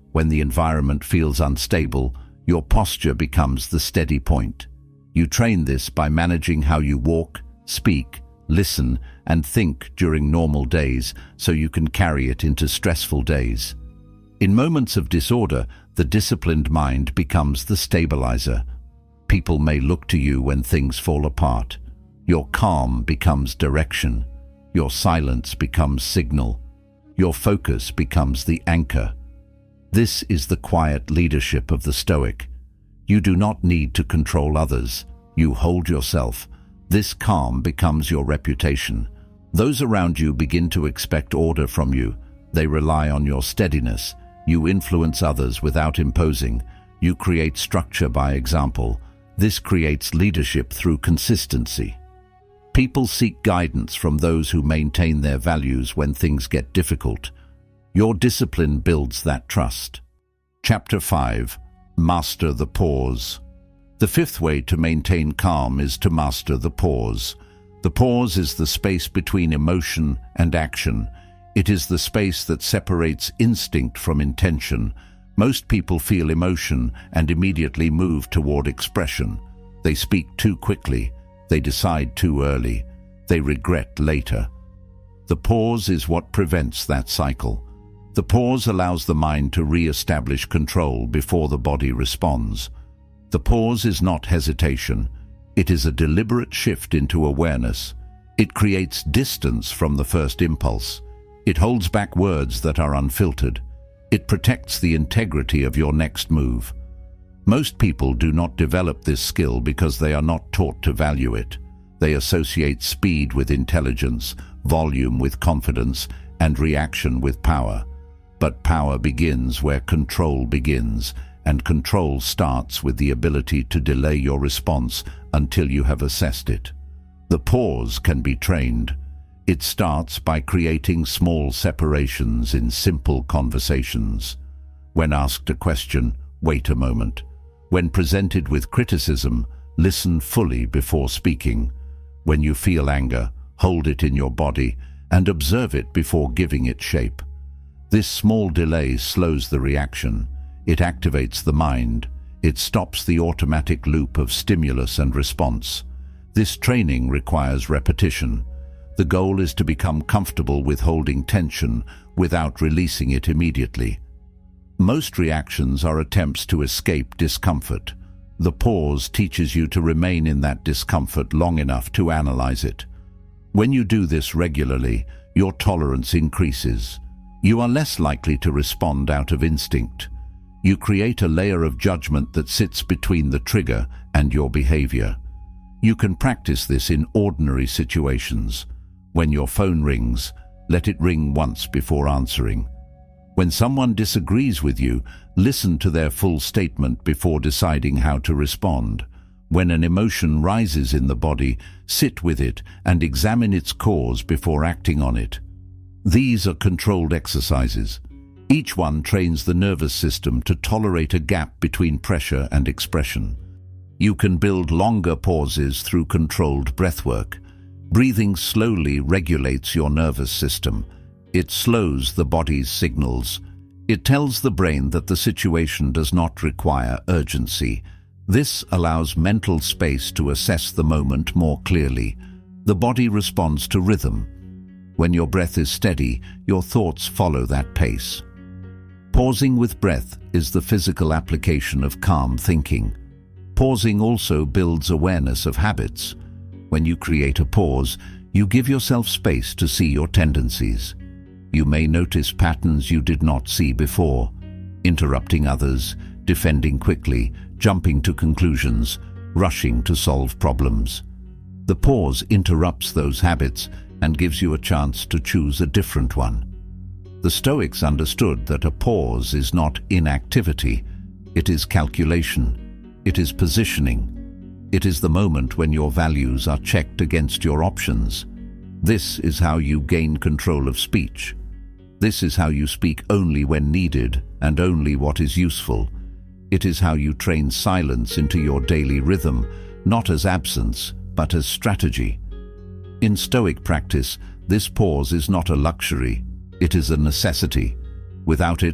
When the environment feels unstable, your posture becomes the steady point. You train this by managing how you walk, speak, listen, and think during normal days so you can carry it into stressful days. In moments of disorder, the disciplined mind becomes the stabilizer. People may look to you when things fall apart. Your calm becomes direction. Your silence becomes signal. Your focus becomes the anchor. This is the quiet leadership of the Stoic. You do not need to control others. You hold yourself. This calm becomes your reputation. Those around you begin to expect order from you. They rely on your steadiness. You influence others without imposing. You create structure by example. This creates leadership through consistency. People seek guidance from those who maintain their values when things get difficult. Your discipline builds that trust. Chapter 5. Master the pause. The fifth way to maintain calm is to master the pause. The pause is the space between emotion and action. It is the space that separates instinct from intention. Most people feel emotion and immediately move toward expression. They speak too quickly. They decide too early. They regret later. The pause is what prevents that cycle. The pause allows the mind to re-establish control before the body responds. The pause is not hesitation. It is a deliberate shift into awareness. It creates distance from the first impulse. It holds back words that are unfiltered. It protects the integrity of your next move. Most people do not develop this skill because they are not taught to value it. They associate speed with intelligence, volume with confidence, and reaction with power. But power begins where control begins, and control starts with the ability to delay your response until you have assessed it. The pause can be trained. It starts by creating small separations in simple conversations. When asked a question, wait a moment. When presented with criticism, listen fully before speaking. When you feel anger, hold it in your body and observe it before giving it shape. This small delay slows the reaction. It activates the mind. It stops the automatic loop of stimulus and response. This training requires repetition. The goal is to become comfortable with holding tension without releasing it immediately. Most reactions are attempts to escape discomfort. The pause teaches you to remain in that discomfort long enough to analyze it. When you do this regularly, your tolerance increases. You are less likely to respond out of instinct. You create a layer of judgment that sits between the trigger and your behavior. You can practice this in ordinary situations. When your phone rings, let it ring once before answering. When someone disagrees with you, listen to their full statement before deciding how to respond. When an emotion rises in the body, sit with it and examine its cause before acting on it. These are controlled exercises. Each one trains the nervous system to tolerate a gap between pressure and expression. You can build longer pauses through controlled breathwork. Breathing slowly regulates your nervous system. It slows the body's signals. It tells the brain that the situation does not require urgency. This allows mental space to assess the moment more clearly. The body responds to rhythm. When your breath is steady, your thoughts follow that pace. Pausing with breath is the physical application of calm thinking. Pausing also builds awareness of habits. When you create a pause, you give yourself space to see your tendencies. You may notice patterns you did not see before: interrupting others, defending quickly, jumping to conclusions, rushing to solve problems. The pause interrupts those habits and gives you a chance to choose a different one. The Stoics understood that a pause is not inactivity, it is calculation, it is positioning. It is the moment when your values are checked against your options. This is how you gain control of speech. This is how you speak only when needed and only what is useful. It is how you train silence into your daily rhythm, not as absence, but as strategy. In Stoic practice, this pause is not a luxury, it is a necessity. Without it,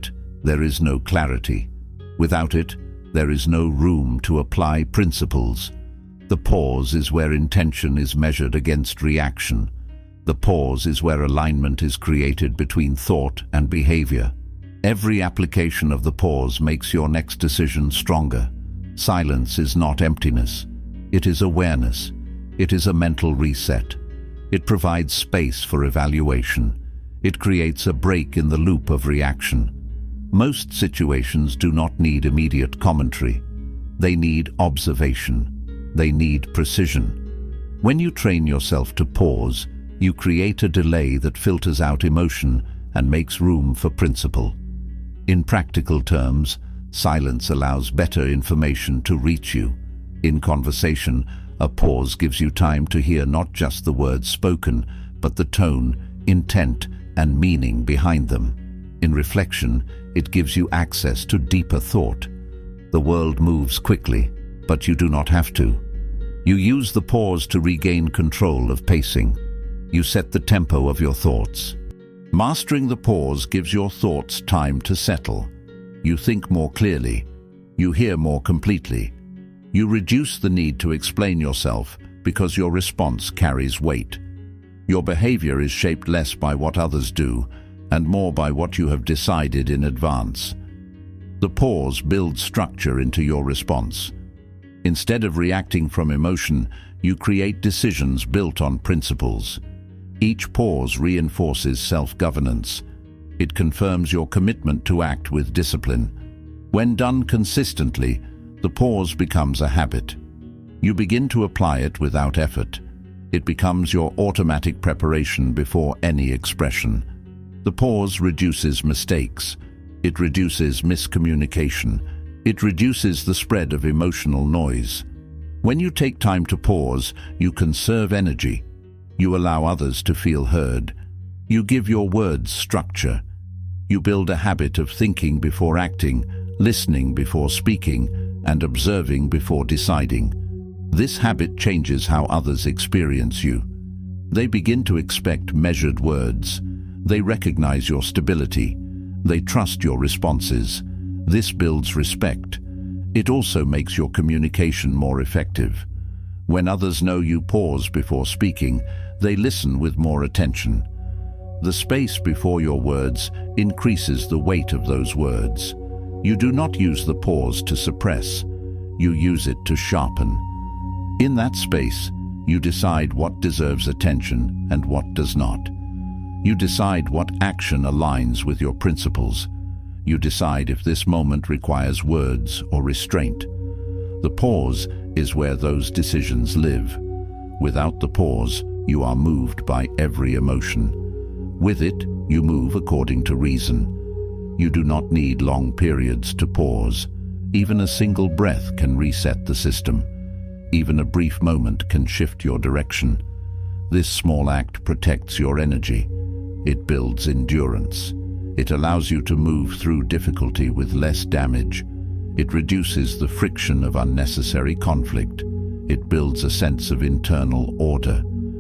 there is no clarity. Without it, there is no room to apply principles. The pause is where intention is measured against reaction. The pause is where alignment is created between thought and behavior. Every application of the pause makes your next decision stronger. Silence is not emptiness. It is awareness. It is a mental reset. It provides space for evaluation. It creates a break in the loop of reaction. Most situations do not need immediate commentary. They need observation. They need precision. When you train yourself to pause, you create a delay that filters out emotion and makes room for principle. In practical terms, silence allows better information to reach you. In conversation, a pause gives you time to hear not just the words spoken, but the tone, intent, and meaning behind them. In reflection, it gives you access to deeper thought. The world moves quickly, but you do not have to. You use the pause to regain control of pacing. You set the tempo of your thoughts. Mastering the pause gives your thoughts time to settle. You think more clearly. You hear more completely. You reduce the need to explain yourself because your response carries weight. Your behavior is shaped less by what others do and more by what you have decided in advance. The pause builds structure into your response. Instead of reacting from emotion, you create decisions built on principles. Each pause reinforces self-governance. It confirms your commitment to act with discipline. When done consistently, the pause becomes a habit. You begin to apply it without effort. It becomes your automatic preparation before any expression. The pause reduces mistakes. It reduces miscommunication. It reduces the spread of emotional noise. When you take time to pause, you conserve energy. You allow others to feel heard. You give your words structure. You build a habit of thinking before acting, listening before speaking, and observing before deciding. This habit changes how others experience you. They begin to expect measured words. They recognize your stability. They trust your responses. This builds respect. It also makes your communication more effective. When others know you pause before speaking, they listen with more attention. The space before your words increases the weight of those words. You do not use the pause to suppress. You use it to sharpen. In that space, you decide what deserves attention and what does not. You decide what action aligns with your principles. You decide if this moment requires words or restraint. The pause is where those decisions live. Without the pause, you are moved by every emotion. With it, you move according to reason. You do not need long periods to pause. Even a single breath can reset the system. Even a brief moment can shift your direction. This small act protects your energy. It builds endurance. It allows you to move through difficulty with less damage. It reduces the friction of unnecessary conflict. It builds a sense of internal order.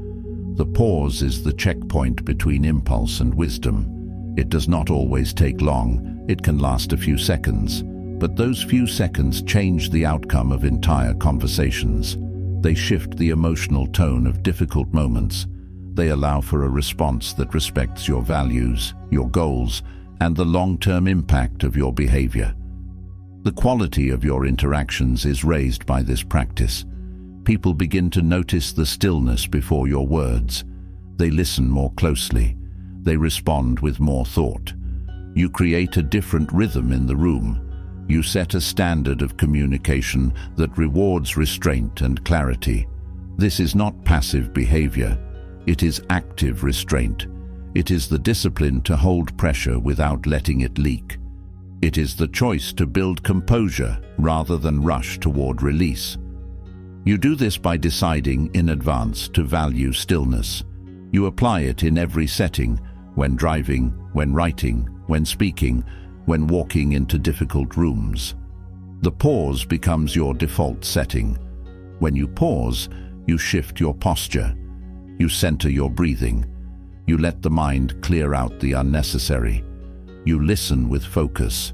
The pause is the checkpoint between impulse and wisdom. It does not always take long. It can last a few seconds. But those few seconds change the outcome of entire conversations. They shift the emotional tone of difficult moments. They allow for a response that respects your values, your goals, and the long-term impact of your behavior. The quality of your interactions is raised by this practice. People begin to notice the stillness before your words. They listen more closely. They respond with more thought. You create a different rhythm in the room. You set a standard of communication that rewards restraint and clarity. This is not passive behavior. It is active restraint. It is the discipline to hold pressure without letting it leak. It is the choice to build composure rather than rush toward release. You do this by deciding in advance to value stillness. You apply it in every setting, when driving, when writing, when speaking, when walking into difficult rooms. The pause becomes your default setting. When you pause, you shift your posture. You center your breathing. You let the mind clear out the unnecessary. You listen with focus.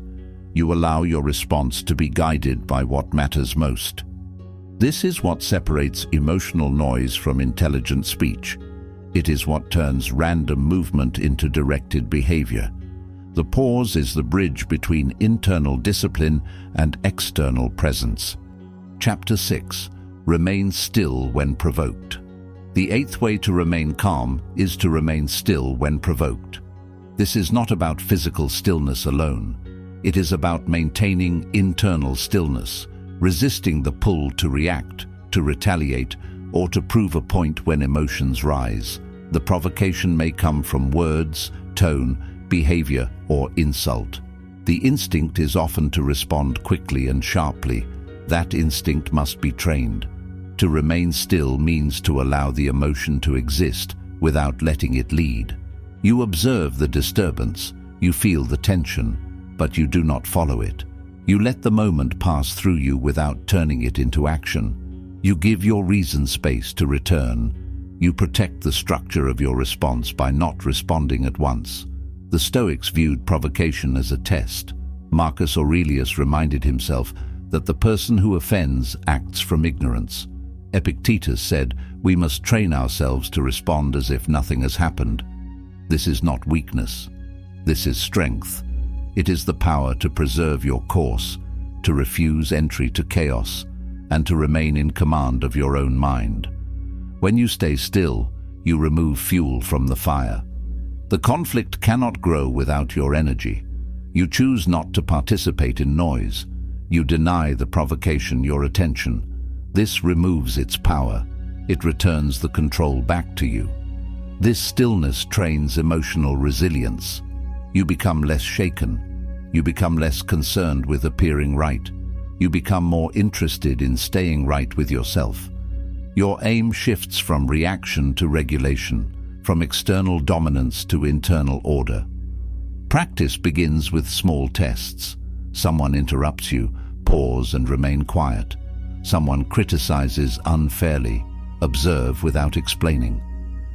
You allow your response to be guided by what matters most. This is what separates emotional noise from intelligent speech. It is what turns random movement into directed behavior. The pause is the bridge between internal discipline and external presence. Chapter 6. Remain still when provoked. The 8th way to remain calm is to remain still when provoked. This is not about physical stillness alone. It is about maintaining internal stillness, resisting the pull to react, to retaliate, or to prove a point when emotions rise. The provocation may come from words, tone, behavior, or insult. The instinct is often to respond quickly and sharply. That instinct must be trained. To remain still means to allow the emotion to exist without letting it lead. You observe the disturbance, you feel the tension, but you do not follow it. You let the moment pass through you without turning it into action. You give your reason space to return. You protect the structure of your response by not responding at once. The Stoics viewed provocation as a test. Marcus Aurelius reminded himself that the person who offends acts from ignorance. Epictetus said, "We must train ourselves to respond as if nothing has happened." This is not weakness. This is strength. It is the power to preserve your course, to refuse entry to chaos, and to remain in command of your own mind. When you stay still, you remove fuel from the fire. The conflict cannot grow without your energy. You choose not to participate in noise. You deny the provocation your attention. This removes its power. It returns the control back to you. This stillness trains emotional resilience. You become less shaken. You become less concerned with appearing right. You become more interested in staying right with yourself. Your aim shifts from reaction to regulation, from external dominance to internal order. Practice begins with small tests. Someone interrupts you, pause and remain quiet. Someone criticizes unfairly, observe without explaining.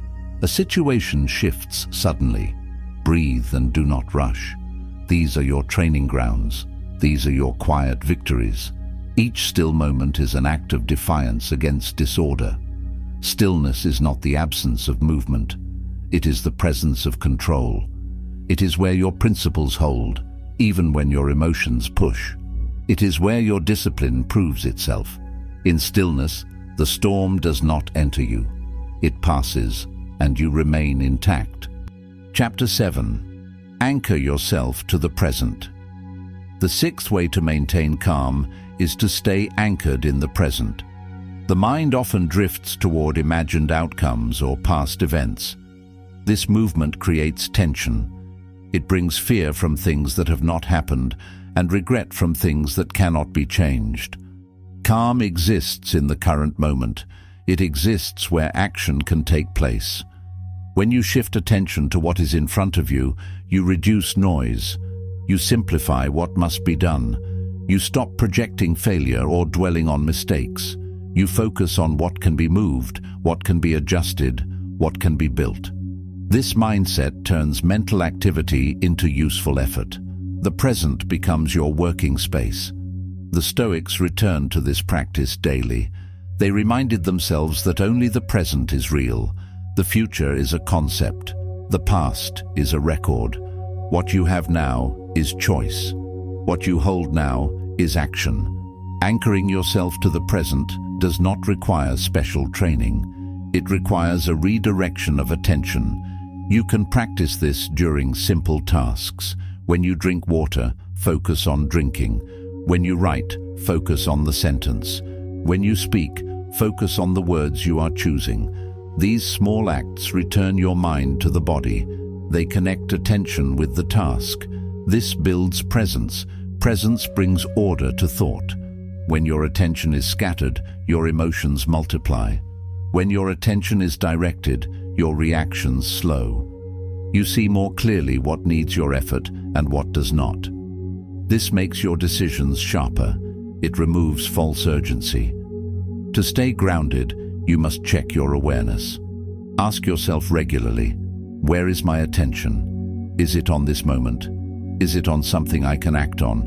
A situation shifts suddenly. Breathe and do not rush. These are your training grounds. These are your quiet victories. Each still moment is an act of defiance against disorder. Stillness is not the absence of movement. It is the presence of control. It is where your principles hold, even when your emotions push. It is where your discipline proves itself. In stillness, the storm does not enter you. It passes, and you remain intact. Chapter 7. Anchor yourself to the present. The 6th way to maintain calm is to stay anchored in the present. The mind often drifts toward imagined outcomes or past events. This movement creates tension. It brings fear from things that have not happened and regret from things that cannot be changed. Calm exists in the current moment. It exists where action can take place. When you shift attention to what is in front of you, you reduce noise. You simplify what must be done. You stop projecting failure or dwelling on mistakes. You focus on what can be moved, what can be adjusted, what can be built. This mindset turns mental activity into useful effort. The present becomes your working space. The Stoics returned to this practice daily. They reminded themselves that only the present is real. The future is a concept. The past is a record. What you have now is choice. What you hold now is action. Anchoring yourself to the present does not require special training. It requires a redirection of attention. You can practice this during simple tasks. When you drink water, focus on drinking. When you write, focus on the sentence. When you speak, focus on the words you are choosing. These small acts return your mind to the body. They connect attention with the task. This builds presence. Presence brings order to thought. When your attention is scattered, your emotions multiply. When your attention is directed, your reactions slow. You see more clearly what needs your effort and what does not. This makes your decisions sharper. It removes false urgency. To stay grounded, you must check your awareness. Ask yourself regularly, where is my attention? Is it on this moment? Is it on something I can act on?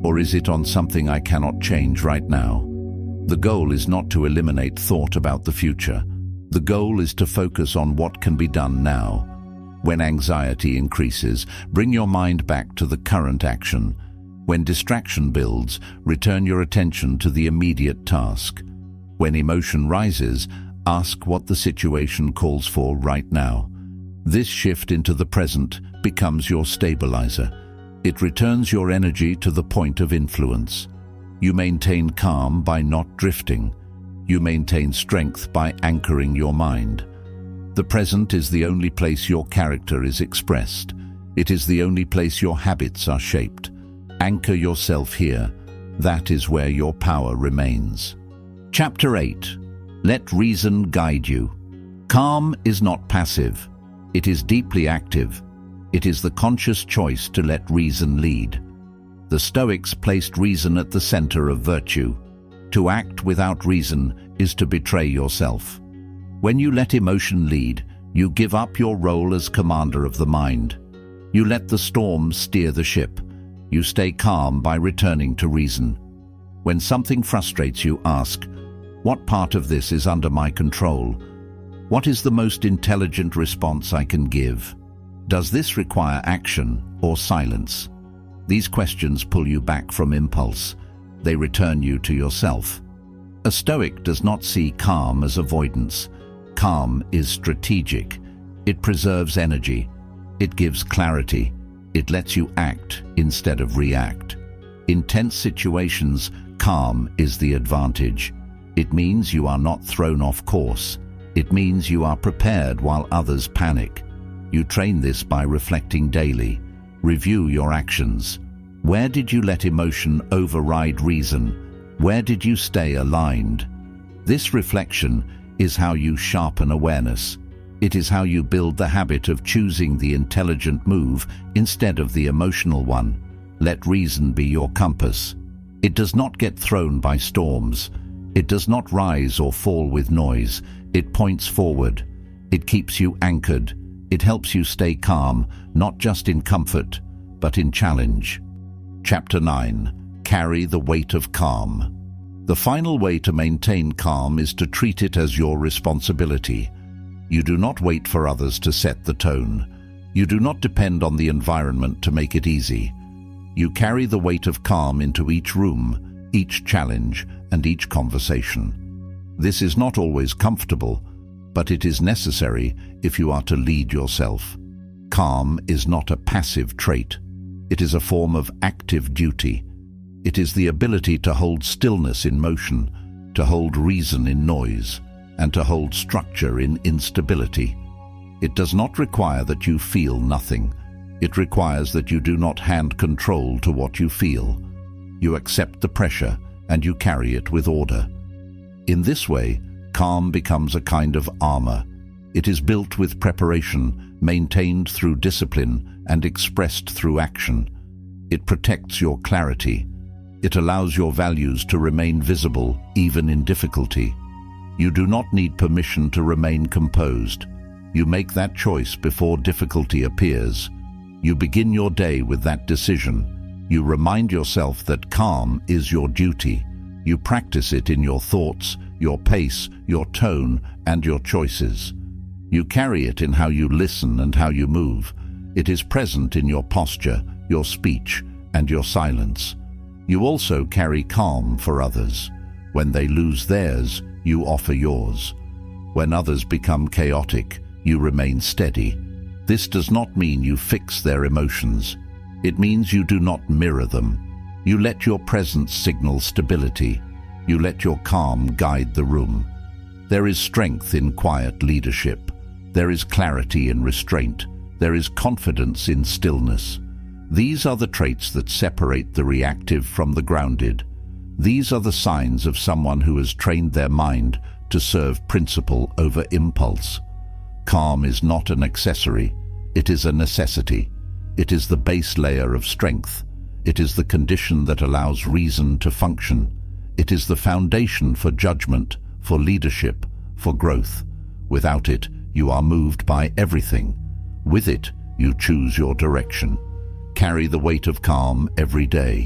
Or is it on something I cannot change right now? The goal is not to eliminate thought about the future. The goal is to focus on what can be done now. When anxiety increases, bring your mind back to the current action. When distraction builds, return your attention to the immediate task. When emotion rises, ask what the situation calls for right now. This shift into the present becomes your stabilizer. It returns your energy to the point of influence. You maintain calm by not drifting. You maintain strength by anchoring your mind. The present is the only place your character is expressed. It is the only place your habits are shaped. Anchor yourself here. That is where your power remains. Chapter 8. Let reason guide you. Calm is not passive. It is deeply active. It is the conscious choice to let reason lead. The Stoics placed reason at the center of virtue. To act without reason is to betray yourself. When you let emotion lead, you give up your role as commander of the mind. You let the storm steer the ship. You stay calm by returning to reason. When something frustrates you, ask, what part of this is under my control? What is the most intelligent response I can give? Does this require action or silence? These questions pull you back from impulse. They return you to yourself. A Stoic does not see calm as avoidance. Calm is strategic. It preserves energy. It gives clarity. It lets you act instead of react. In tense situations, calm is the advantage. It means you are not thrown off course. It means you are prepared while others panic. You train this by reflecting daily. Review your actions. Where did you let emotion override reason? Where did you stay aligned? This reflection is how you sharpen awareness. It is how you build the habit of choosing the intelligent move instead of the emotional one. Let reason be your compass. It does not get thrown by storms. It does not rise or fall with noise. It points forward. It keeps you anchored. It helps you stay calm, not just in comfort, but in challenge. Chapter 9. Carry the weight of calm. The final way to maintain calm is to treat it as your responsibility. You do not wait for others to set the tone. You do not depend on the environment to make it easy. You carry the weight of calm into each room, each challenge, and each conversation. This is not always comfortable, but it is necessary if you are to lead yourself. Calm is not a passive trait. It is a form of active duty. It is the ability to hold stillness in motion, to hold reason in noise, and to hold structure in instability. It does not require that you feel nothing. It requires that you do not hand control to what you feel. You accept the pressure and you carry it with order. In this way, calm becomes a kind of armor. It is built with preparation, maintained through discipline, and expressed through action. It protects your clarity. It allows your values to remain visible, even in difficulty. You do not need permission to remain composed. You make that choice before difficulty appears. You begin your day with that decision. You remind yourself that calm is your duty. You practice it in your thoughts, your pace, your tone, and your choices. You carry it in how you listen and how you move. It is present in your posture, your speech, and your silence. You also carry calm for others. When they lose theirs, you offer yours. When others become chaotic, you remain steady. This does not mean you fix their emotions. It means you do not mirror them. You let your presence signal stability. You let your calm guide the room. There is strength in quiet leadership. There is clarity in restraint. There is confidence in stillness. These are the traits that separate the reactive from the grounded. These are the signs of someone who has trained their mind to serve principle over impulse. Calm is not an accessory. It is a necessity. It is the base layer of strength. It is the condition that allows reason to function. It is the foundation for judgment, for leadership, for growth. Without it, you are moved by everything. With it, you choose your direction. Carry the weight of calm every day.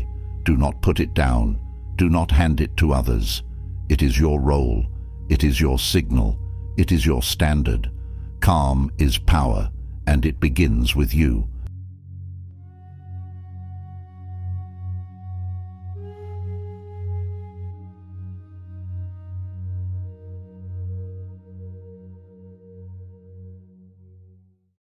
Do not put it down. Do not hand it to others. It is your role. It is your signal. It is your standard. Calm is power, and it begins with you.